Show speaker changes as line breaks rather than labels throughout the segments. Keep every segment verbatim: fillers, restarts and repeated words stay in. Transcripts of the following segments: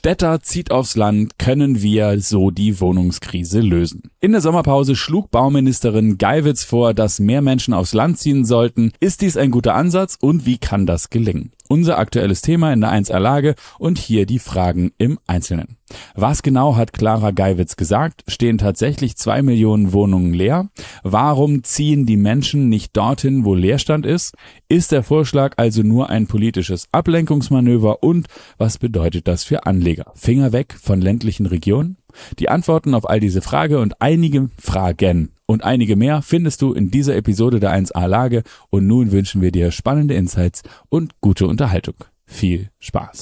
Städter zieht aufs Land, können wir so die Wohnungskrise lösen. In der Sommerpause schlug Bauministerin Geiwitz vor, dass mehr Menschen aufs Land ziehen sollten. Ist dies ein guter Ansatz und wie kann das gelingen? Unser aktuelles Thema in der eins A Lage und hier die Fragen im Einzelnen. Was genau hat Clara Geiwitz gesagt? Stehen tatsächlich zwei Millionen Wohnungen leer? Warum ziehen die Menschen nicht dorthin, wo Leerstand ist? Ist der Vorschlag also nur ein politisches Ablenkungsmanöver und was bedeutet das für Anleger? Finger weg von ländlichen Regionen? Die Antworten auf all diese Frage und einige Fragen und einige mehr findest du in dieser Episode der eins A Lage und nun wünschen wir dir spannende Insights und gute Unterhaltung. Viel Spaß!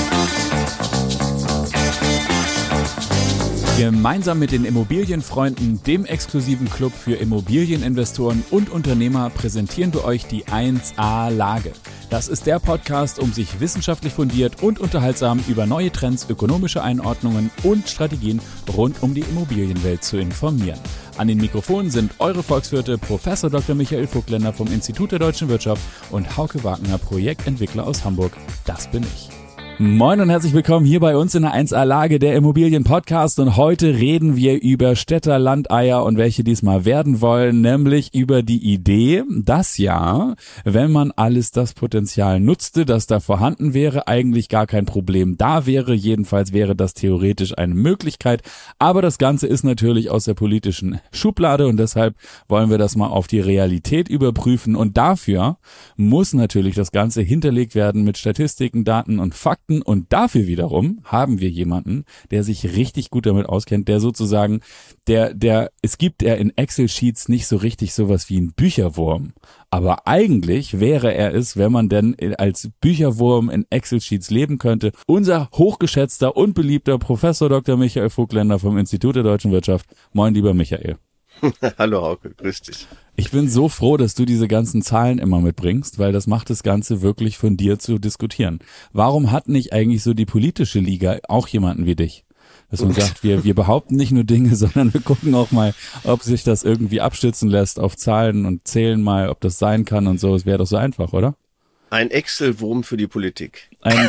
Gemeinsam mit den Immobilienfreunden, dem exklusiven Club für Immobilieninvestoren und Unternehmer, präsentieren wir euch die eins A Lage. Das ist der Podcast, um sich wissenschaftlich fundiert und unterhaltsam über neue Trends, ökonomische Einordnungen und Strategien rund um die Immobilienwelt zu informieren. An den Mikrofonen sind eure Volkswirte Professor Doktor Michael Vogtländer vom Institut der Deutschen Wirtschaft und Hauke Wagner, Projektentwickler aus Hamburg. Das bin ich. Moin und herzlich willkommen hier bei uns in der eins A Lage, der Immobilien-Podcast, und heute reden wir über Städter Landeier und welche diesmal werden wollen, nämlich über die Idee, dass ja, wenn man alles das Potenzial nutzte, das da vorhanden wäre, eigentlich gar kein Problem da wäre, jedenfalls wäre das theoretisch eine Möglichkeit, aber das Ganze ist natürlich aus der politischen Schublade und deshalb wollen wir das mal auf die Realität überprüfen und dafür muss natürlich das Ganze hinterlegt werden mit Statistiken, Daten und Fakten. Und dafür wiederum haben wir jemanden, der sich richtig gut damit auskennt, der sozusagen, der, der, es gibt ja in Excel-Sheets nicht so richtig sowas wie ein Bücherwurm. Aber eigentlich wäre er es, wenn man denn als Bücherwurm in Excel-Sheets leben könnte. Unser hochgeschätzter und beliebter Professor Doktor Michael Vogtländer vom Institut der Deutschen Wirtschaft. Moin, lieber Michael.
Hallo Hauke, grüß dich.
Ich bin so froh, dass du diese ganzen Zahlen immer mitbringst, weil das macht das Ganze wirklich von dir zu diskutieren. Warum hat nicht eigentlich so die politische Liga auch jemanden wie dich? Dass man sagt, wir, wir behaupten nicht nur Dinge, sondern wir gucken auch mal, ob sich das irgendwie abstützen lässt auf Zahlen und zählen mal, ob das sein kann und so. Es wäre doch so einfach, oder?
Ein Excel-Wurm für die Politik.
Ein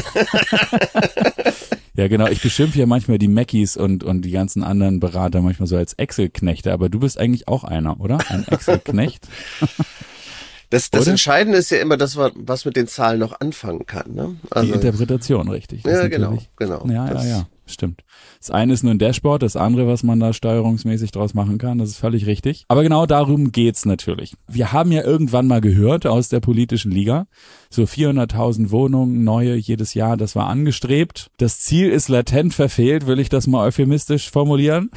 Ja, genau. Ich beschimpfe ja manchmal die Mackies und, und die ganzen anderen Berater manchmal so als Excel-Knechte, aber du bist eigentlich auch einer, oder? Ein Excel-Knecht?
Das, das Entscheidende ist ja immer, dass man was mit den Zahlen noch anfangen kann, ne?
Also, die Interpretation, richtig.
Ja, genau, genau.
Ja, ja, ja, stimmt. Das eine ist nur ein Dashboard, das andere, was man da steuerungsmäßig draus machen kann, das ist völlig richtig. Aber genau darum geht's natürlich. Wir haben ja irgendwann mal gehört aus der politischen Liga, so vierhunderttausend Wohnungen, neue jedes Jahr, das war angestrebt. Das Ziel ist latent verfehlt, will ich das mal euphemistisch formulieren.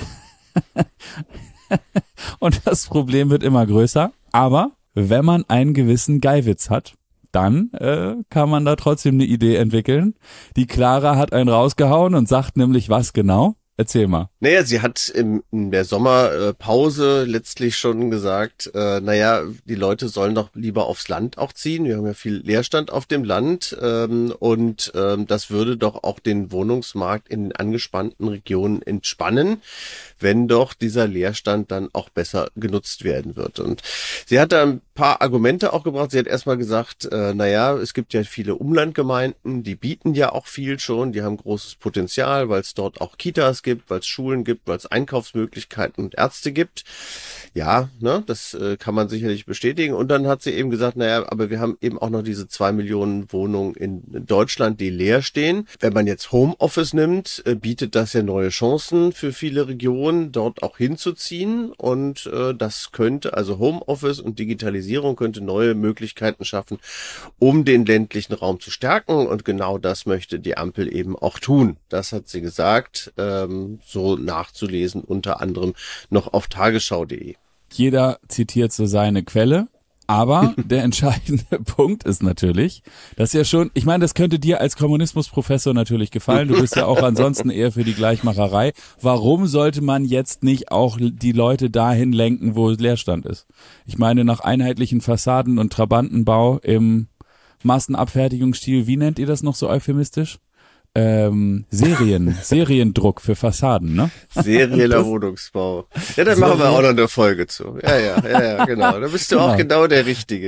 Und das Problem wird immer größer. Aber wenn man einen gewissen Geiwitz hat, dann äh, kann man da trotzdem eine Idee entwickeln. Die Clara hat einen rausgehauen und sagt nämlich was genau? Erzähl mal.
Naja, sie hat im, in der Sommerpause letztlich schon gesagt, äh, naja, die Leute sollen doch lieber aufs Land auch ziehen. Wir haben ja viel Leerstand auf dem Land ähm, und ähm, das würde doch auch den Wohnungsmarkt in den angespannten Regionen entspannen, wenn doch dieser Leerstand dann auch besser genutzt werden wird. Und sie hat da ein paar Argumente auch gebracht. Sie hat erstmal gesagt, äh, naja, es gibt ja viele Umlandgemeinden, die bieten ja auch viel schon, die haben großes Potenzial, weil es dort auch Kitas gibt, weil es Schulen gibt, weil es Einkaufsmöglichkeiten und Ärzte gibt. Ja, ne, das äh, kann man sicherlich bestätigen. Und dann hat sie eben gesagt, naja, aber wir haben eben auch noch diese zwei Millionen Wohnungen in Deutschland, die leer stehen. Wenn man jetzt Homeoffice nimmt, äh, bietet das ja neue Chancen für viele Regionen, dort auch hinzuziehen. Und äh, das könnte, also Homeoffice und Digitalisierung könnte neue Möglichkeiten schaffen, um den ländlichen Raum zu stärken. Und genau das möchte die Ampel eben auch tun. Das hat sie gesagt, ähm, so nachzulesen, unter anderem noch auf tagesschau punkt de.
Jeder zitiert so seine Quelle, aber der entscheidende Punkt ist natürlich, dass ja schon, ich meine, das könnte dir als Kommunismusprofessor natürlich gefallen, du bist ja auch ansonsten eher für die Gleichmacherei. Warum sollte man jetzt nicht auch die Leute dahin lenken, wo Leerstand ist? Ich meine, nach einheitlichen Fassaden und Trabantenbau im Massenabfertigungsstil, wie nennt ihr das noch so euphemistisch? ähm, Serien, Seriendruck für Fassaden, ne?
Serieller
Das-
Wohnungsbau. Ja, dann machen wir auch noch eine Folge zu. Ja, ja, ja, ja, genau. Da bist du
Genau.
auch genau der Richtige.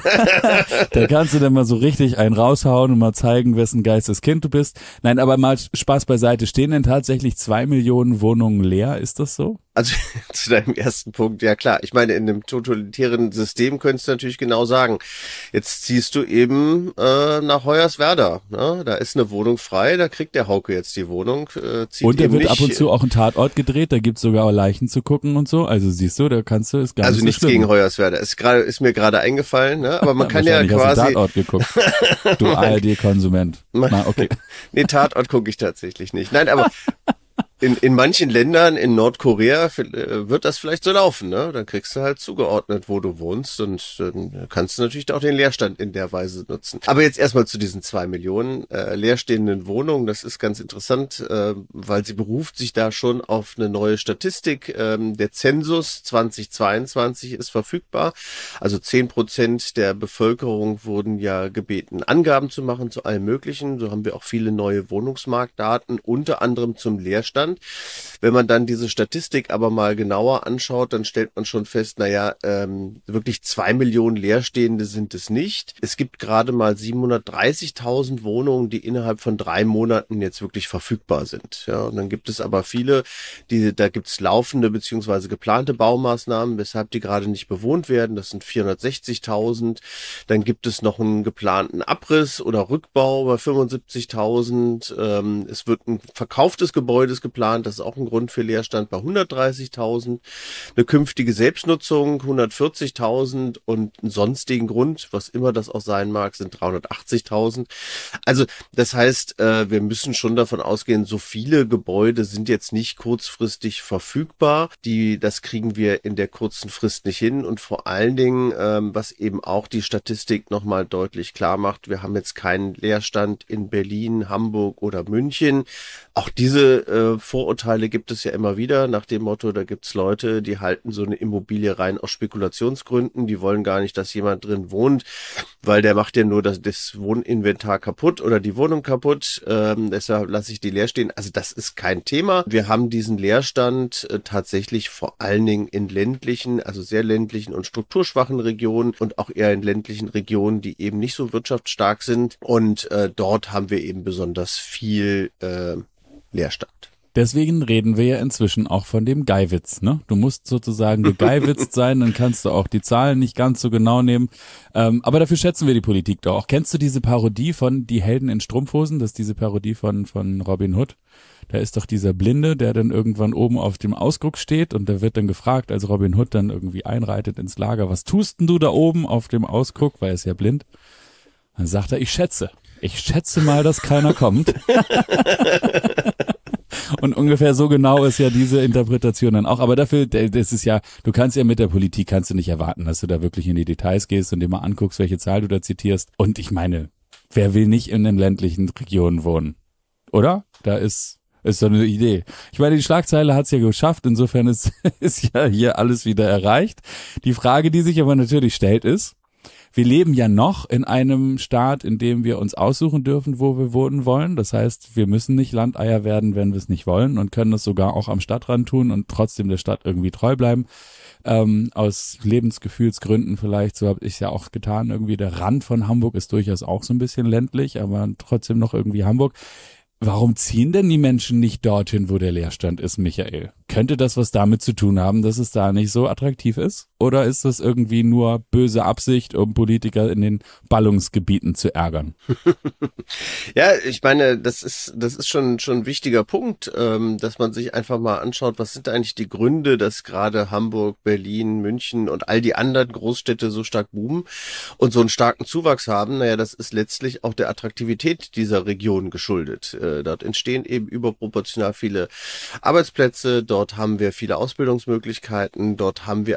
Da, da kannst du dann mal so richtig einen raushauen und mal zeigen, wessen Geistes Kind du bist. Nein, aber mal Spaß beiseite. Stehen denn tatsächlich zwei Millionen Wohnungen leer? Ist das so?
Also zu deinem ersten Punkt, ja klar. Ich meine, in einem totalitären System könntest du natürlich genau sagen, jetzt ziehst du eben äh, nach Hoyerswerda. Ne? Da ist eine Wohnung frei, da kriegt der Hauke jetzt die Wohnung. Äh, zieht
Und da
eben
wird
nicht,
ab und zu auch ein Tatort gedreht, da gibt's sogar Leichen zu gucken und so. Also siehst du, da kannst du, ist gar
Also
nicht
nichts
so schlimm.
gegen Hoyerswerda. Ist gerade, ist mir gerade eingefallen, ne? Aber man kann ja
Wahrscheinlich hast du
quasi.
Tatort geguckt. Du A R D-Konsument. Na, okay.
Nee, Tatort gucke ich tatsächlich nicht. Nein, aber in, in manchen Ländern, in Nordkorea, äh, wird das vielleicht so laufen, ne? Dann kriegst du halt zugeordnet, wo du wohnst und dann kannst du natürlich auch den Leerstand in der Weise nutzen. Aber jetzt erstmal zu diesen zwei Millionen äh, leerstehenden Wohnungen. Das ist ganz interessant, äh, weil sie beruft sich da schon auf eine neue Statistik. Ähm, der Zensus zweitausendzweiundzwanzig ist verfügbar. Also zehn Prozent der Bevölkerung wurden ja gebeten, Angaben zu machen zu allem Möglichen. So haben wir auch viele neue Wohnungsmarktdaten, unter anderem zum Leerstand. Wenn man dann diese Statistik aber mal genauer anschaut, dann stellt man schon fest, naja, ähm, wirklich zwei Millionen Leerstehende sind es nicht. Es gibt gerade mal siebenhundertdreißigtausend Wohnungen, die innerhalb von drei Monaten jetzt wirklich verfügbar sind. Ja, und dann gibt es aber viele, die, da gibt es laufende beziehungsweise geplante Baumaßnahmen, weshalb die gerade nicht bewohnt werden. Das sind vierhundertsechzigtausend. Dann gibt es noch einen geplanten Abriss oder Rückbau bei fünfundsiebzigtausend. Ähm, es wird ein Verkauf des Gebäudes geplant. Das ist auch ein Grund für Leerstand bei hundertdreißigtausend. Eine künftige Selbstnutzung hundertvierzigtausend und einen sonstigen Grund, was immer das auch sein mag, sind dreihundertachtzigtausend. Also das heißt, äh, wir müssen schon davon ausgehen, so viele Gebäude sind jetzt nicht kurzfristig verfügbar. Die, das kriegen wir in der kurzen Frist nicht hin und vor allen Dingen, ähm, was eben auch die Statistik nochmal deutlich klar macht, wir haben jetzt keinen Leerstand in Berlin, Hamburg oder München. Auch diese äh, Vorurteile gibt es ja immer wieder nach dem Motto, da gibt's Leute, die halten so eine Immobilie rein aus Spekulationsgründen, die wollen gar nicht, dass jemand drin wohnt, weil der macht ja nur das, das Wohninventar kaputt oder die Wohnung kaputt, ähm, deshalb lasse ich die leer stehen. Also das ist kein Thema. Wir haben diesen Leerstand äh, tatsächlich vor allen Dingen in ländlichen, also sehr ländlichen und strukturschwachen Regionen und auch eher in ländlichen Regionen, die eben nicht so wirtschaftsstark sind und äh, dort haben wir eben besonders viel äh, Leerstand.
Deswegen reden wir ja inzwischen auch von dem Geiwitz, ne? Du musst sozusagen gegeiwitzt sein, dann kannst du auch die Zahlen nicht ganz so genau nehmen. Ähm, aber dafür schätzen wir die Politik doch auch. Kennst du diese Parodie von Die Helden in Strumpfhosen? Das ist diese Parodie von, von Robin Hood. Da ist doch dieser Blinde, der dann irgendwann oben auf dem Ausguck steht und der wird dann gefragt, als Robin Hood dann irgendwie einreitet ins Lager, was tust denn du da oben auf dem Ausguck, weil er ist ja blind. Dann sagt er, ich schätze. Ich schätze mal, dass keiner kommt. Und ungefähr so genau ist ja diese Interpretation dann auch. Aber dafür, das ist ja, du kannst ja mit der Politik, kannst du nicht erwarten, dass du da wirklich in die Details gehst und dir mal anguckst, welche Zahl du da zitierst. Und ich meine, wer will nicht in den ländlichen Regionen wohnen? Oder? Da ist, ist so eine Idee. Ich meine, die Schlagzeile hat's ja geschafft. Insofern ist, ist ja hier alles wieder erreicht. Die Frage, die sich aber natürlich stellt, ist, wir leben ja noch in einem Staat, in dem wir uns aussuchen dürfen, wo wir wohnen wollen. Das heißt, wir müssen nicht Landeier werden, wenn wir es nicht wollen und können das sogar auch am Stadtrand tun und trotzdem der Stadt irgendwie treu bleiben. Ähm, aus Lebensgefühlsgründen vielleicht, so habe ich es ja auch getan. Irgendwie der Rand von Hamburg ist durchaus auch so ein bisschen ländlich, aber trotzdem noch irgendwie Hamburg. Warum ziehen denn die Menschen nicht dorthin, wo der Leerstand ist, Michael? Könnte das was damit zu tun haben, dass es da nicht so attraktiv ist? Oder ist das irgendwie nur böse Absicht, um Politiker in den Ballungsgebieten zu ärgern?
Ja, ich meine, das ist das ist schon schon ein wichtiger Punkt, ähm, dass man sich einfach mal anschaut, was sind eigentlich die Gründe, dass gerade Hamburg, Berlin, München und all die anderen Großstädte so stark boomen und so einen starken Zuwachs haben. Naja, das ist letztlich auch der Attraktivität dieser Region geschuldet. Äh, dort entstehen eben überproportional viele Arbeitsplätze, dort haben wir viele Ausbildungsmöglichkeiten, dort haben wir aber eben auch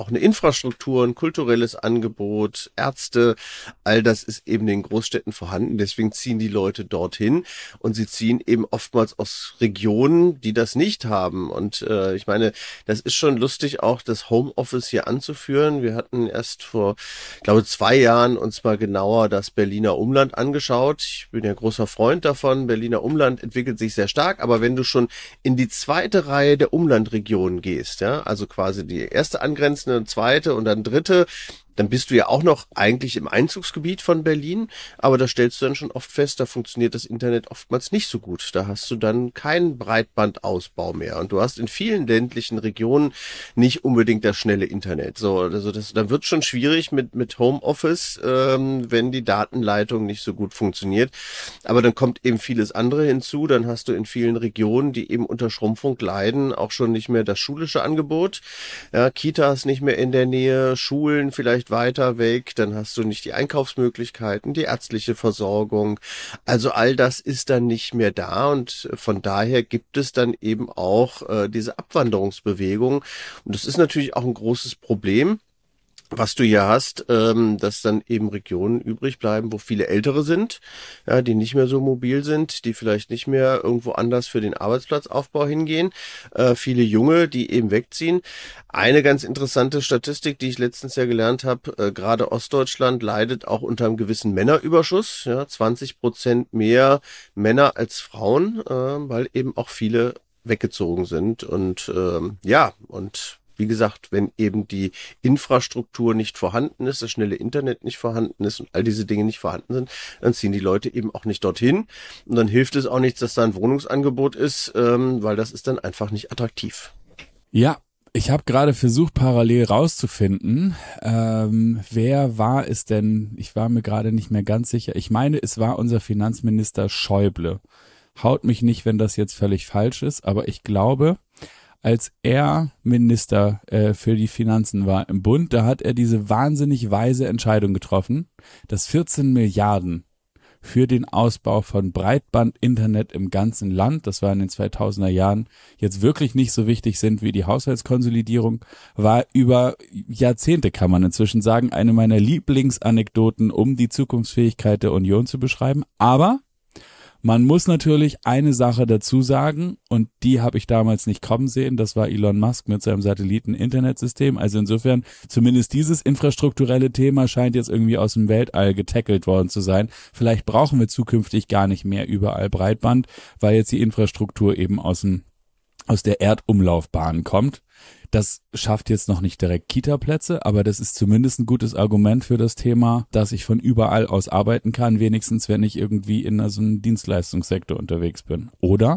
auch eine Infrastruktur, ein kulturelles Angebot, Ärzte, all das ist eben in den Großstädten vorhanden. Deswegen ziehen die Leute dorthin und sie ziehen eben oftmals aus Regionen, die das nicht haben. Und äh, ich meine, das ist schon lustig, auch das Homeoffice hier anzuführen. Wir hatten erst vor, ich glaube, zwei Jahren uns mal genauer das Berliner Umland angeschaut. Ich bin ja großer Freund davon. Berliner Umland entwickelt sich sehr stark, aber wenn du schon in die zweite Reihe der Umlandregionen gehst, ja, also quasi die erste angrenzende, zweite und dann dritte, dann bist du ja auch noch eigentlich im Einzugsgebiet von Berlin, aber da stellst du dann schon oft fest, da funktioniert das Internet oftmals nicht so gut. Da hast du dann keinen Breitbandausbau mehr und du hast in vielen ländlichen Regionen nicht unbedingt das schnelle Internet. So, also das, dann wird schon schwierig mit mit Homeoffice, ähm, wenn die Datenleitung nicht so gut funktioniert. Aber dann kommt eben vieles andere hinzu. Dann hast du in vielen Regionen, die eben unter Schrumpfung leiden, auch schon nicht mehr das schulische Angebot. Ja, Kitas nicht mehr in der Nähe, Schulen vielleicht weiter weg, dann hast du nicht die Einkaufsmöglichkeiten, die ärztliche Versorgung. Also all das ist dann nicht mehr da und von daher gibt es dann eben auch äh, diese Abwanderungsbewegung. Und das ist natürlich auch ein großes Problem, was du hier hast, ähm, dass dann eben Regionen übrig bleiben, wo viele Ältere sind, ja, die nicht mehr so mobil sind, die vielleicht nicht mehr irgendwo anders für den Arbeitsplatzaufbau hingehen, äh, viele Junge, die eben wegziehen. Eine ganz interessante Statistik, die ich letztens ja gelernt habe, äh, gerade Ostdeutschland leidet auch unter einem gewissen Männerüberschuss, ja, zwanzig Prozent mehr Männer als Frauen, äh, weil eben auch viele weggezogen sind und ähm, ja, und wie gesagt, wenn eben die Infrastruktur nicht vorhanden ist, das schnelle Internet nicht vorhanden ist und all diese Dinge nicht vorhanden sind, dann ziehen die Leute eben auch nicht dorthin. Und dann hilft es auch nichts, dass da ein Wohnungsangebot ist, ähm, weil das ist dann einfach nicht attraktiv.
Ja, ich habe gerade versucht, parallel rauszufinden, ähm, wer war es denn? Ich war mir gerade nicht mehr ganz sicher. Ich meine, es war unser Finanzminister Schäuble. Haut mich nicht, wenn das jetzt völlig falsch ist, aber ich glaube, als er Minister äh, für die Finanzen war im Bund, da hat er diese wahnsinnig weise Entscheidung getroffen, dass vierzehn Milliarden für den Ausbau von Breitbandinternet im ganzen Land, das war in den zweitausender Jahren, jetzt wirklich nicht so wichtig sind wie die Haushaltskonsolidierung, war über Jahrzehnte, kann man inzwischen sagen, eine meiner Lieblingsanekdoten, um die Zukunftsfähigkeit der Union zu beschreiben. Aber man muss natürlich eine Sache dazu sagen, und die habe ich damals nicht kommen sehen, das war Elon Musk mit seinem Satelliten-Internetsystem. Also insofern, zumindest dieses infrastrukturelle Thema scheint jetzt irgendwie aus dem Weltall getackelt worden zu sein. Vielleicht brauchen wir zukünftig gar nicht mehr überall Breitband, weil jetzt die Infrastruktur eben aus dem, aus der Erdumlaufbahn kommt. Das schafft jetzt noch nicht direkt Kita-Plätze, aber das ist zumindest ein gutes Argument für das Thema, dass ich von überall aus arbeiten kann, wenigstens wenn ich irgendwie in so einem Dienstleistungssektor unterwegs bin. Oder?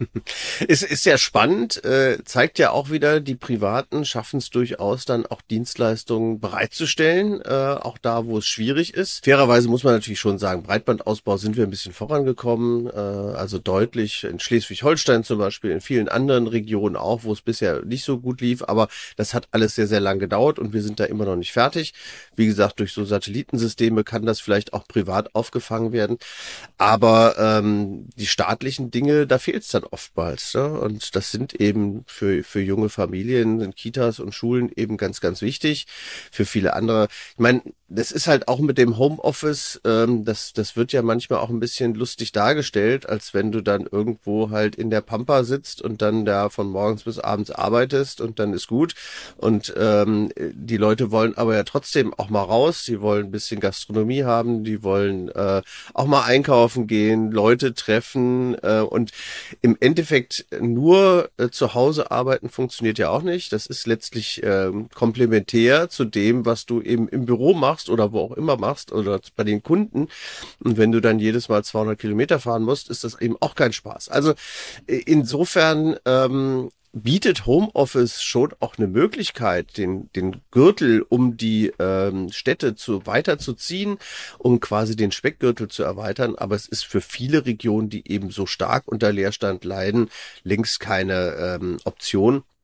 Es ist ja spannend, äh, zeigt ja auch wieder, die Privaten schaffen es durchaus dann auch Dienstleistungen bereitzustellen, äh, auch da, wo es schwierig ist. Fairerweise muss man natürlich schon sagen, Breitbandausbau sind wir ein bisschen vorangekommen, äh, also deutlich in Schleswig-Holstein zum Beispiel, in vielen anderen Regionen auch, wo es bisher nicht so gut lief, aber das hat alles sehr, sehr lang gedauert und wir sind da immer noch nicht fertig. Wie gesagt, durch so Satellitensysteme kann das vielleicht auch privat aufgefangen werden, aber ähm, die staatlichen Dinge, da fehlt es dann oftmals, ne? Und das sind eben für für junge Familien, sind Kitas und Schulen eben ganz, ganz wichtig. Für viele andere, ich meine, das ist halt auch mit dem Homeoffice, ähm, das das wird ja manchmal auch ein bisschen lustig dargestellt, als wenn du dann irgendwo halt in der Pampa sitzt und dann da von morgens bis abends arbeitest und dann ist gut. Und ähm, die Leute wollen aber ja trotzdem auch mal raus, die wollen ein bisschen Gastronomie haben, die wollen äh, auch mal einkaufen gehen, Leute treffen äh, und im Endeffekt nur äh, zu Hause arbeiten funktioniert ja auch nicht. Das ist letztlich äh, komplementär zu dem, was du eben im Büro machst oder wo auch immer machst oder bei den Kunden. Und wenn du dann jedes Mal zweihundert Kilometer fahren musst, ist das eben auch kein Spaß. Also äh, insofern ähm, bietet Homeoffice schon auch eine Möglichkeit, den den Gürtel um die ähm, Städte zu weiterzuziehen, um quasi den Speckgürtel zu erweitern. Aber es ist für viele Regionen, die eben so stark unter Leerstand leiden, längst keine ähm, Option.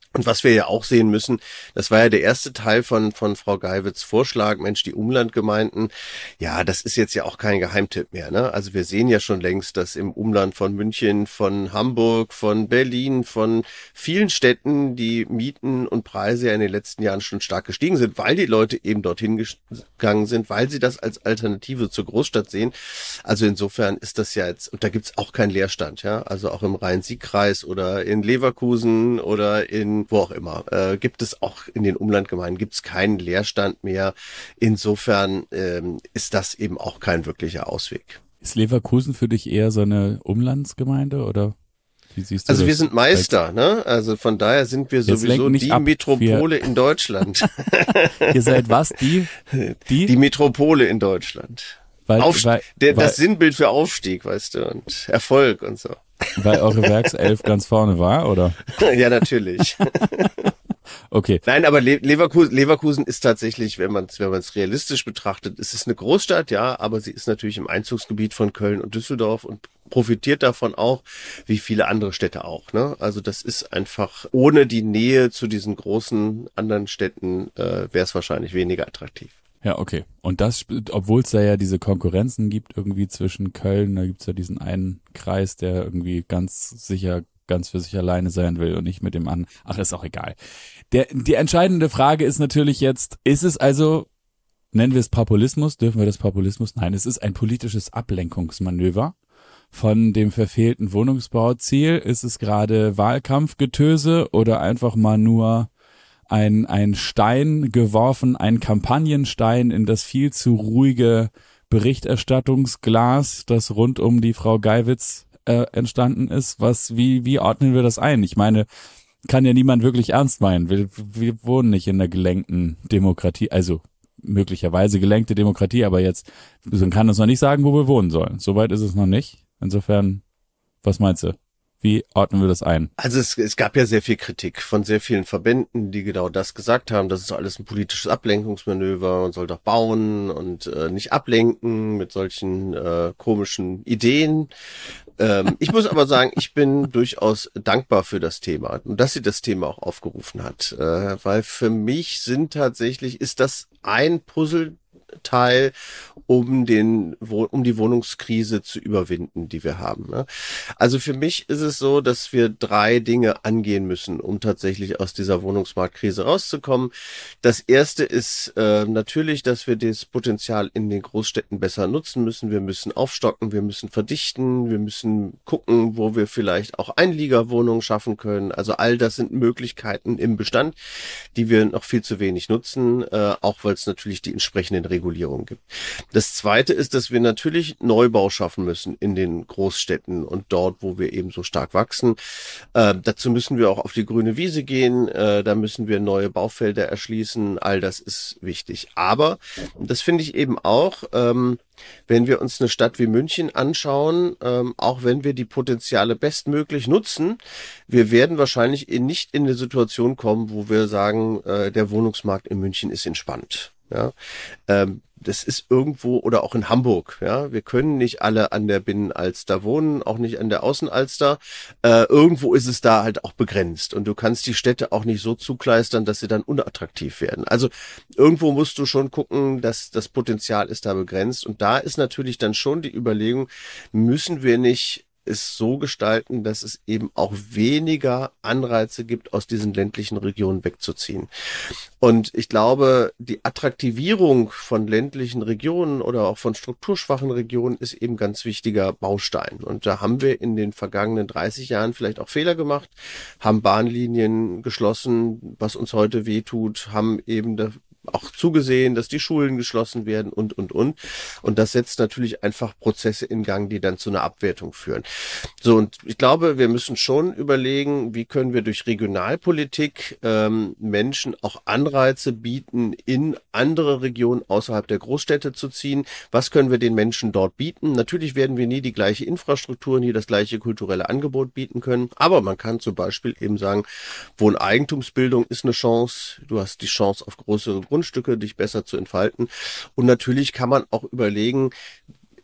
Und was wir ja auch sehen müssen, das war ja der erste Teil von von Frau Geiwitz Vorschlag, Mensch, die Umlandgemeinden, ja, das ist jetzt ja auch kein Geheimtipp mehr, ne? Also wir sehen ja schon längst, dass im Umland von München, von Hamburg, von Berlin, von vielen Städten die Mieten und Preise ja in den letzten Jahren schon stark gestiegen sind, weil die Leute eben dorthin gegangen sind, weil sie das als Alternative zur Großstadt sehen. Also insofern ist das ja jetzt, und da gibt's auch keinen Leerstand, ja? Also auch im Rhein-Sieg-Kreis oder in Leverkusen oder in wo auch immer, äh, gibt es auch in den Umlandgemeinden, gibt es keinen Leerstand mehr. Insofern ähm, ist das eben auch kein wirklicher Ausweg.
Ist Leverkusen für dich eher so eine Umlandsgemeinde oder wie siehst du
also
das?
Wir sind Meister, ne? Also von daher sind wir
Jetzt
sowieso die
ab.
Metropole
wir
in Deutschland.
Ihr seid was? Die? Die?
Die Metropole in Deutschland.
Weil,
Aufst-
weil,
der,
weil,
das Sinnbild für Aufstieg, weißt du, und Erfolg und so.
Weil eure Werkself ganz vorne war, oder?
Ja, natürlich.
Okay.
Nein, aber Le- Leverkusen, Leverkusen ist tatsächlich, wenn man es wenn man es realistisch betrachtet, es ist eine Großstadt, ja, aber sie ist natürlich im Einzugsgebiet von Köln und Düsseldorf und profitiert davon auch, wie viele andere Städte auch, ne? Also das ist einfach, ohne die Nähe zu diesen großen anderen Städten äh, wäre es wahrscheinlich weniger attraktiv.
Ja, okay. Und das, obwohl es da ja diese Konkurrenzen gibt irgendwie zwischen Köln, da gibt's ja diesen einen Kreis, der irgendwie ganz sicher, ganz für sich alleine sein will und nicht mit dem anderen. Ach, ist auch egal. Der, die entscheidende Frage ist natürlich jetzt, ist es also, nennen wir es Populismus, dürfen wir das Populismus? Nein, es ist ein politisches Ablenkungsmanöver von dem verfehlten Wohnungsbauziel. Ist es gerade Wahlkampfgetöse oder einfach mal nur ein, ein Stein geworfen, ein Kampagnenstein in das viel zu ruhige Berichterstattungsglas, das rund um die Frau Geiwitz äh, entstanden ist? Was, wie, wie ordnen wir das ein? Ich meine, kann ja niemand wirklich ernst meinen. Wir, wir wohnen nicht in einer gelenkten Demokratie, also möglicherweise gelenkte Demokratie, aber jetzt, man kann uns noch nicht sagen, wo wir wohnen sollen. Soweit ist es noch nicht. Insofern, was meinst du? Wie ordnen wir das ein?
Also es, es gab ja sehr viel Kritik von sehr vielen Verbänden, die genau das gesagt haben. Das ist alles ein politisches Ablenkungsmanöver. Man soll doch bauen und äh, nicht ablenken mit solchen äh, komischen Ideen. Ähm, ich muss aber sagen, ich bin durchaus dankbar für das Thema und dass sie das Thema auch aufgerufen hat, äh, weil für mich sind tatsächlich, ist das ein Puzzle Teil, um den, um die Wohnungskrise zu überwinden, die wir haben. Also für mich ist es so, dass wir drei Dinge angehen müssen, um tatsächlich aus dieser Wohnungsmarktkrise rauszukommen. Das erste ist äh, natürlich, dass wir das Potenzial in den Großstädten besser nutzen müssen. Wir müssen aufstocken, wir müssen verdichten, wir müssen gucken, wo wir vielleicht auch Einliegerwohnungen schaffen können. Also all das sind Möglichkeiten im Bestand, die wir noch viel zu wenig nutzen, äh, auch weil es natürlich die entsprechenden Regulierung gibt. Das zweite ist, dass wir natürlich Neubau schaffen müssen in den Großstädten und dort, wo wir eben so stark wachsen. Äh, dazu müssen wir auch auf die grüne Wiese gehen, äh, da müssen wir neue Baufelder erschließen, all das ist wichtig. Aber, und das finde ich eben auch, ähm, wenn wir uns eine Stadt wie München anschauen, ähm, auch wenn wir die Potenziale bestmöglich nutzen, wir werden wahrscheinlich in, nicht in eine Situation kommen, wo wir sagen, äh, der Wohnungsmarkt in München ist entspannt. Ja, ähm, das ist irgendwo, oder auch in Hamburg, ja, wir können nicht alle an der Binnenalster wohnen, auch nicht an der Außenalster, äh, irgendwo ist es da halt auch begrenzt und du kannst die Städte auch nicht so zukleistern, dass sie dann unattraktiv werden. Also irgendwo musst du schon gucken, dass das Potenzial ist da begrenzt und da ist natürlich dann schon die Überlegung, müssen wir nicht es so gestalten, dass es eben auch weniger Anreize gibt, aus diesen ländlichen Regionen wegzuziehen. Und ich glaube, die Attraktivierung von ländlichen Regionen oder auch von strukturschwachen Regionen ist eben ganz wichtiger Baustein. Und da haben wir in den vergangenen dreißig Jahren vielleicht auch Fehler gemacht, haben Bahnlinien geschlossen, was uns heute wehtut, haben eben da auch zugesehen, dass die Schulen geschlossen werden und, und, und. Und das setzt natürlich einfach Prozesse in Gang, die dann zu einer Abwertung führen. So, und ich glaube, wir müssen schon überlegen, wie können wir durch Regionalpolitik ähm, Menschen auch Anreize bieten, in andere Regionen außerhalb der Großstädte zu ziehen. Was können wir den Menschen dort bieten? Natürlich werden wir nie die gleiche Infrastruktur, nie das gleiche kulturelle Angebot bieten können. Aber man kann zum Beispiel eben sagen, Wohneigentumsbildung ist eine Chance. Du hast die Chance auf größere Grundstücke, dich besser zu entfalten. Und natürlich kann man auch überlegen,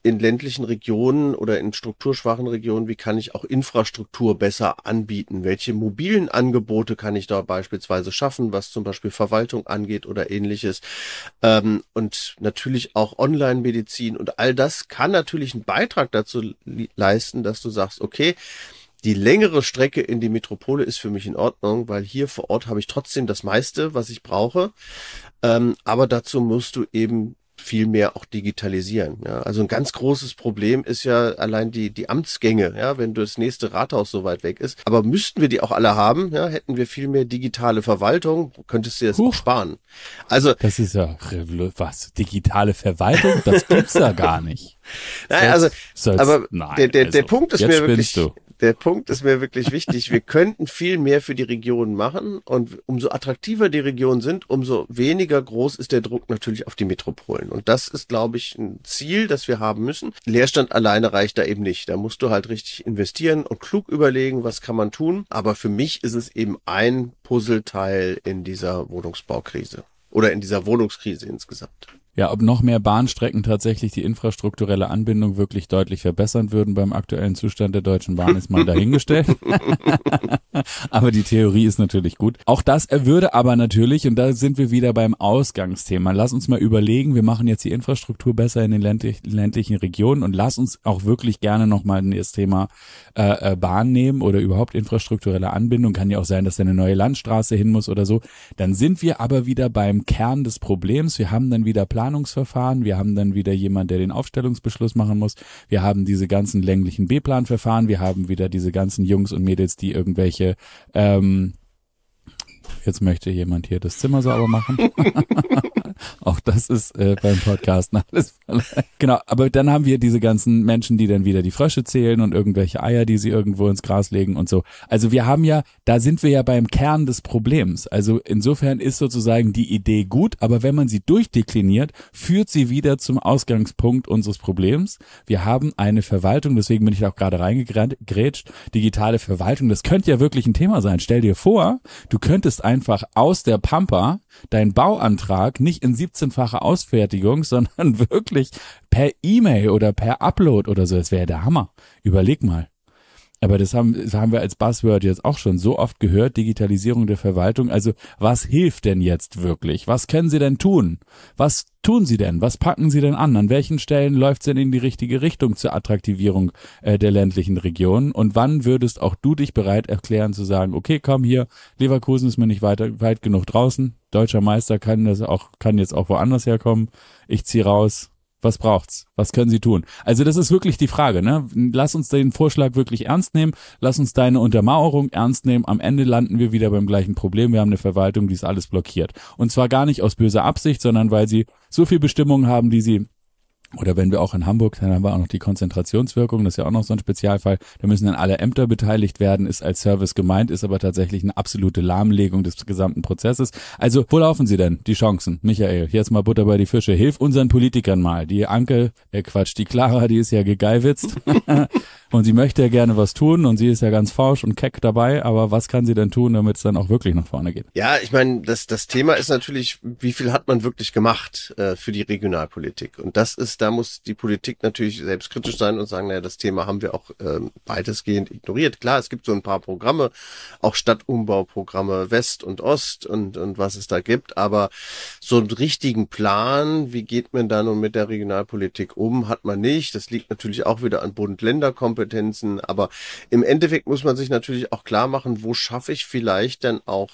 in ländlichen Regionen oder in strukturschwachen Regionen, wie kann ich auch Infrastruktur besser anbieten? Welche mobilen Angebote kann ich da beispielsweise schaffen, was zum Beispiel Verwaltung angeht oder ähnliches? Ähm, und natürlich auch Online-Medizin und all das kann natürlich einen Beitrag dazu li- leisten, dass du sagst, okay, die längere Strecke in die Metropole ist für mich in Ordnung, weil hier vor Ort habe ich trotzdem das meiste, was ich brauche. Ähm, aber dazu musst du eben viel mehr auch digitalisieren. Ja, also ein ganz großes Problem ist ja allein die die Amtsgänge. Ja, wenn das nächste Rathaus so weit weg ist. Aber müssten wir die auch alle haben? Ja, hätten wir viel mehr digitale Verwaltung, könntest du das
Huch.
auch sparen. Also
Das ist ja Revolu- was digitale Verwaltung, das gibt's ja gar nicht.
Nein, also,
Soll's-
aber
nein,
der, der, der
also,
Punkt ist
jetzt
mir
spinnst
wirklich,
du.
der Punkt ist mir wirklich wichtig. Wir könnten viel mehr für die Regionen machen und umso attraktiver die Regionen sind, umso weniger groß ist der Druck natürlich auf die Metropolen. Und das ist, glaube ich, ein Ziel, das wir haben müssen. Leerstand alleine reicht da eben nicht. Da musst du halt richtig investieren und klug überlegen, was kann man tun. Aber für mich ist es eben ein Puzzleteil in dieser Wohnungsbaukrise oder in dieser Wohnungskrise insgesamt.
Ja, ob noch mehr Bahnstrecken tatsächlich die infrastrukturelle Anbindung wirklich deutlich verbessern würden beim aktuellen Zustand der Deutschen Bahn, ist mal dahingestellt. Aber die Theorie ist natürlich gut. Auch das würde aber natürlich, und da sind wir wieder beim Ausgangsthema, lass uns mal überlegen, wir machen jetzt die Infrastruktur besser in den ländlich, ländlichen Regionen und lass uns auch wirklich gerne nochmal das Thema äh, äh, Bahn nehmen oder überhaupt infrastrukturelle Anbindung. Kann ja auch sein, dass da eine neue Landstraße hin muss oder so. Dann sind wir aber wieder beim Kern des Problems. Wir haben dann wieder Planungsverfahren, wir haben dann wieder jemand, der den Aufstellungsbeschluss machen muss, wir haben diese ganzen länglichen B-Plan-Verfahren, wir haben wieder diese ganzen Jungs und Mädels, die irgendwelche, ähm, jetzt möchte jemand hier das Zimmer sauber machen. Auch das ist äh, beim Podcasten alles. Genau, aber dann haben wir diese ganzen Menschen, die dann wieder die Frösche zählen und irgendwelche Eier, die sie irgendwo ins Gras legen und so. Also wir haben ja, da sind wir ja beim Kern des Problems. Also insofern ist sozusagen die Idee gut, aber wenn man sie durchdekliniert, führt sie wieder zum Ausgangspunkt unseres Problems. Wir haben eine Verwaltung, deswegen bin ich auch gerade reingegrätscht, digitale Verwaltung, das könnte ja wirklich ein Thema sein. Stell dir vor, du könntest einfach aus der Pampa deinen Bauantrag nicht in siebzehnfacher Ausfertigung, sondern wirklich per E-Mail oder per Upload oder so. Das wäre der Hammer. Überleg mal. Aber das haben, das haben wir als Buzzword jetzt auch schon so oft gehört, Digitalisierung der Verwaltung. Also was hilft denn jetzt wirklich? Was können Sie denn tun? Was tun Sie denn? Was packen Sie denn an? An welchen Stellen läuft es denn in die richtige Richtung zur Attraktivierung äh, der ländlichen Regionen? Und wann würdest auch du dich bereit erklären zu sagen, okay, komm hier, Leverkusen ist mir nicht weiter, weit genug draußen. Deutscher Meister kann das auch, kann jetzt auch woanders herkommen. Ich ziehe raus. Was braucht's? Was können Sie tun? Also das ist wirklich die Frage, ne? Lass uns den Vorschlag wirklich ernst nehmen. Lass uns deine Untermauerung ernst nehmen. Am Ende landen wir wieder beim gleichen Problem. Wir haben eine Verwaltung, die ist alles blockiert. Und zwar gar nicht aus böser Absicht, sondern weil sie so viel Bestimmungen haben, die sie, oder wenn wir auch in Hamburg, dann haben wir auch noch die Konzentrationswirkung, das ist ja auch noch so ein Spezialfall, da müssen dann alle Ämter beteiligt werden, ist als Service gemeint, ist aber tatsächlich eine absolute Lahmlegung des gesamten Prozesses. Also, wo laufen Sie denn, die Chancen? Michael, jetzt mal Butter bei die Fische, hilf unseren Politikern mal. Die Anke, äh Quatsch, die Clara, die ist ja gegeiwitzt und sie möchte ja gerne was tun und sie ist ja ganz forsch und keck dabei, aber was kann sie denn tun, damit es dann auch wirklich nach vorne geht?
Ja, ich meine, das, das Thema ist natürlich, wie viel hat man wirklich gemacht äh, für die Regionalpolitik? Und das ist, da muss die Politik natürlich selbstkritisch sein und sagen, naja, das Thema haben wir auch ähm, weitestgehend ignoriert. Klar, es gibt so ein paar Programme, auch Stadtumbauprogramme West und Ost und, und was es da gibt, aber so einen richtigen Plan, wie geht man da nun mit der Regionalpolitik um, hat man nicht. Das liegt natürlich auch wieder an Bund-Länder-Kompetenzen, aber im Endeffekt muss man sich natürlich auch klar machen, wo schaffe ich vielleicht dann auch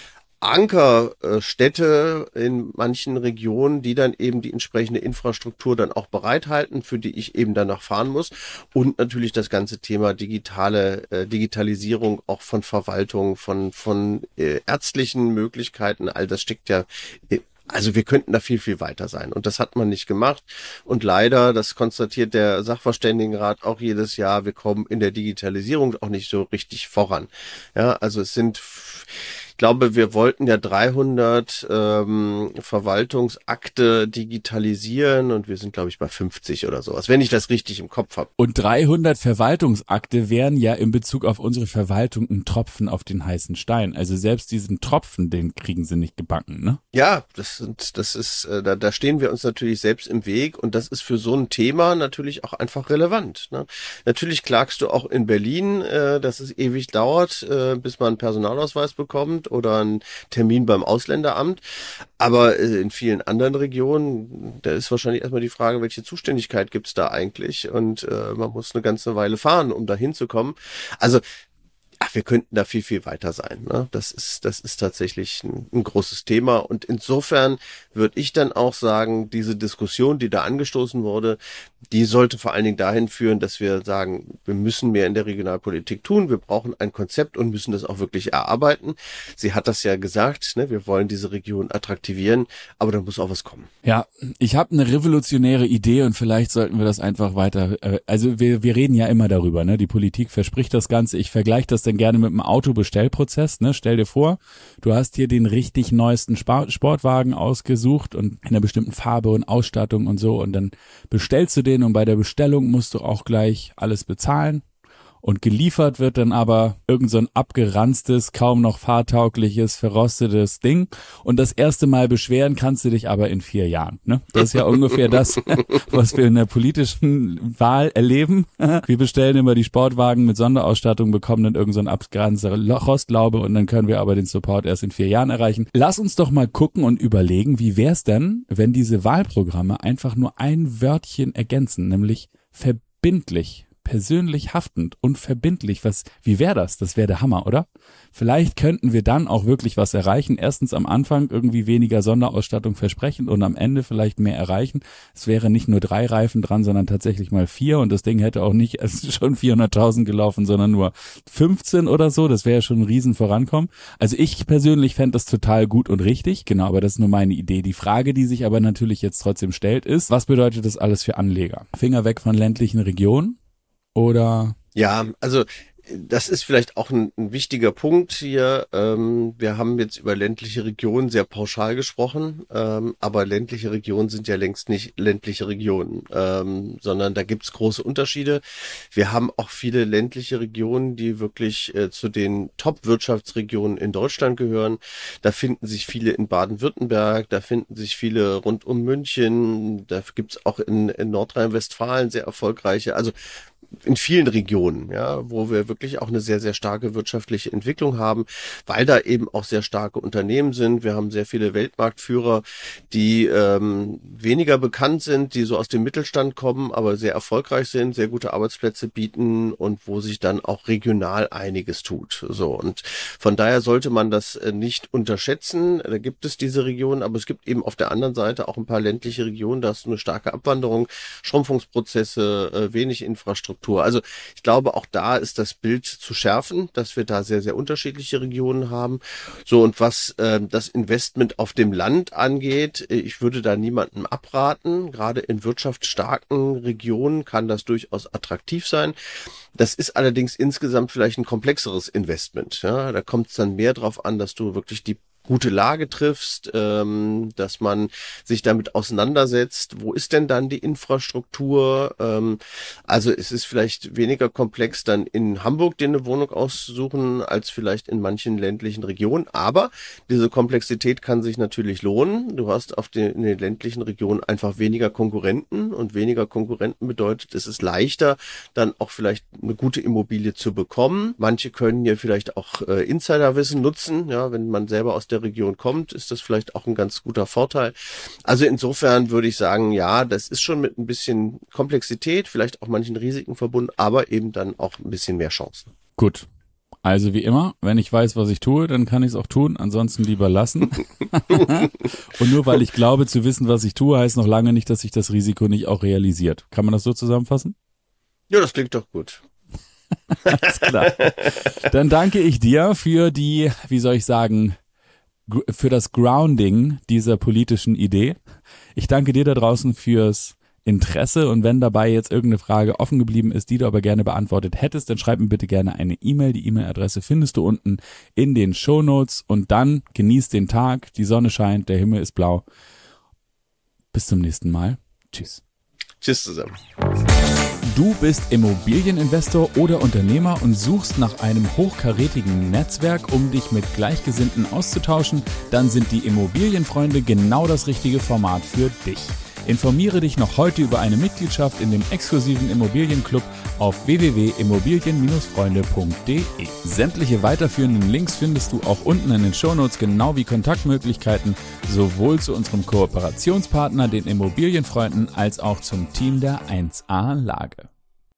Ankerstädte in manchen Regionen, die dann eben die entsprechende Infrastruktur dann auch bereithalten, für die ich eben danach fahren muss. Und natürlich das ganze Thema digitale äh, Digitalisierung auch von Verwaltung, von von äh, ärztlichen Möglichkeiten. All das steckt ja. Äh, Also wir könnten da viel, viel weiter sein. Und das hat man nicht gemacht. Und leider, das konstatiert der Sachverständigenrat auch jedes Jahr, wir kommen in der Digitalisierung auch nicht so richtig voran. Ja, also es sind glaube, wir wollten ja dreihundert ähm, Verwaltungsakte digitalisieren und wir sind, glaube ich, bei fünfzig oder sowas, wenn ich das richtig im Kopf habe.
Und dreihundert Verwaltungsakte wären ja in Bezug auf unsere Verwaltung ein Tropfen auf den heißen Stein. Also selbst diesen Tropfen, den kriegen sie nicht gebacken, ne?
Ja, das sind, das ist, äh, da, da stehen wir uns natürlich selbst im Weg und das ist für so ein Thema natürlich auch einfach relevant. Ne? Natürlich klagst du auch in Berlin, äh, dass es ewig dauert, äh, bis man einen Personalausweis bekommt oder einen Termin beim Ausländeramt. Aber äh, in vielen anderen Regionen, da ist wahrscheinlich erstmal die Frage, welche Zuständigkeit gibt's da eigentlich? Und äh, man muss eine ganze Weile fahren, um da hinzukommen. Also ach, wir könnten da viel, viel weiter sein. Ne? Das ist, das ist tatsächlich ein, ein großes Thema. Und insofern würde ich dann auch sagen, diese Diskussion, die da angestoßen wurde, die sollte vor allen Dingen dahin führen, dass wir sagen, wir müssen mehr in der Regionalpolitik tun. Wir brauchen ein Konzept und müssen das auch wirklich erarbeiten. Sie hat das ja gesagt, ne? Wir wollen diese Region attraktivieren, aber da muss auch was kommen.
Ja, ich habe eine revolutionäre Idee und vielleicht sollten wir das einfach weiter, äh, also wir, wir reden ja immer darüber, ne? Die Politik verspricht das Ganze. Ich vergleiche das dann gerne mit dem Autobestellprozess, ne? Stell dir vor, du hast hier den richtig neuesten Sport- Sportwagen ausgesucht und in einer bestimmten Farbe und Ausstattung und so und dann bestellst du den und bei der Bestellung musst du auch gleich alles bezahlen. Und geliefert wird dann aber irgend so ein abgeranztes, kaum noch fahrtaugliches, verrostetes Ding. Und das erste Mal beschweren kannst du dich aber in vier Jahren. Ne? Das ist ja ungefähr das, was wir in der politischen Wahl erleben. Wir bestellen immer die Sportwagen mit Sonderausstattung, bekommen dann irgend so ein abgeranzte Rostlaube und dann können wir aber den Support erst in vier Jahren erreichen. Lass uns doch mal gucken und überlegen, wie wär's denn, wenn diese Wahlprogramme einfach nur ein Wörtchen ergänzen, nämlich verbindlich. Persönlich haftend und verbindlich. Was, wie wäre das? Das wäre der Hammer, oder? Vielleicht könnten wir dann auch wirklich was erreichen. Erstens am Anfang irgendwie weniger Sonderausstattung versprechen und am Ende vielleicht mehr erreichen. Es wäre nicht nur drei Reifen dran, sondern tatsächlich mal vier und das Ding hätte auch nicht also schon vierhunderttausend gelaufen, sondern nur fünfzehn oder so. Das wäre ja schon ein riesen Vorankommen. Also ich persönlich fände das total gut und richtig. Genau, aber das ist nur meine Idee. Die Frage, die sich aber natürlich jetzt trotzdem stellt, ist, was bedeutet das alles für Anleger? Finger weg von ländlichen Regionen? Oder?
Ja, also das ist vielleicht auch ein, ein wichtiger Punkt hier. Ähm, wir haben jetzt über ländliche Regionen sehr pauschal gesprochen, ähm, aber ländliche Regionen sind ja längst nicht ländliche Regionen, ähm, sondern da gibt's große Unterschiede. Wir haben auch viele ländliche Regionen, die wirklich äh, zu den Top-Wirtschaftsregionen in Deutschland gehören. Da finden sich viele in Baden-Württemberg, da finden sich viele rund um München, da gibt's auch in, in Nordrhein-Westfalen sehr erfolgreiche, also in vielen Regionen, ja, wo wir wirklich auch eine sehr, sehr starke wirtschaftliche Entwicklung haben, weil da eben auch sehr starke Unternehmen sind. Wir haben sehr viele Weltmarktführer, die ähm, weniger bekannt sind, die so aus dem Mittelstand kommen, aber sehr erfolgreich sind, sehr gute Arbeitsplätze bieten und wo sich dann auch regional einiges tut. So, und von daher sollte man das nicht unterschätzen. Da gibt es diese Regionen, aber es gibt eben auf der anderen Seite auch ein paar ländliche Regionen, da hast du eine starke Abwanderung, Schrumpfungsprozesse, wenig Infrastruktur. Also ich glaube, auch da ist das Bild zu schärfen, dass wir da sehr, sehr unterschiedliche Regionen haben. So, und was äh, das Investment auf dem Land angeht, ich würde da niemandem abraten. Gerade in wirtschaftsstarken Regionen kann das durchaus attraktiv sein. Das ist allerdings insgesamt vielleicht ein komplexeres Investment. Ja, da kommt es dann mehr drauf an, dass du wirklich die gute Lage triffst, ähm, dass man sich damit auseinandersetzt. Wo ist denn dann die Infrastruktur? Ähm, also es ist vielleicht weniger komplex, dann in Hamburg dir eine Wohnung auszusuchen, als vielleicht in manchen ländlichen Regionen. Aber diese Komplexität kann sich natürlich lohnen. Du hast auf den, in den ländlichen Regionen einfach weniger Konkurrenten und weniger Konkurrenten bedeutet, es ist leichter, dann auch vielleicht eine gute Immobilie zu bekommen. Manche können hier vielleicht auch äh, Insiderwissen nutzen, ja, wenn man selber aus der Region kommt, ist das vielleicht auch ein ganz guter Vorteil. Also insofern würde ich sagen, ja, das ist schon mit ein bisschen Komplexität, vielleicht auch manchen Risiken verbunden, aber eben dann auch ein bisschen mehr Chancen.
Gut. Also wie immer, wenn ich weiß, was ich tue, dann kann ich es auch tun, ansonsten lieber lassen. Und nur weil ich glaube zu wissen, was ich tue, heißt noch lange nicht, dass sich das Risiko nicht auch realisiert. Kann man das so zusammenfassen?
Ja, das klingt doch gut.
Alles klar. Dann danke ich dir für die, wie soll ich sagen, für das Grounding dieser politischen Idee. Ich danke dir da draußen fürs Interesse. Und wenn dabei jetzt irgendeine Frage offen geblieben ist, die du aber gerne beantwortet hättest, dann schreib mir bitte gerne eine E-Mail. Die E-Mail-Adresse findest du unten in den Shownotes. Und dann genieß den Tag, die Sonne scheint, der Himmel ist blau. Bis zum nächsten Mal. Tschüss.
Tschüss zusammen.
Du bist Immobilieninvestor oder Unternehmer und suchst nach einem hochkarätigen Netzwerk, um dich mit Gleichgesinnten auszutauschen, dann sind die Immobilienfreunde genau das richtige Format für dich. Informiere dich noch heute über eine Mitgliedschaft in dem exklusiven Immobilienclub auf w w w punkt immobilien freunde punkt d e. Sämtliche weiterführenden Links findest du auch unten in den Shownotes, genau wie Kontaktmöglichkeiten, sowohl zu unserem Kooperationspartner, den Immobilienfreunden, als auch zum Team der eins A Lage.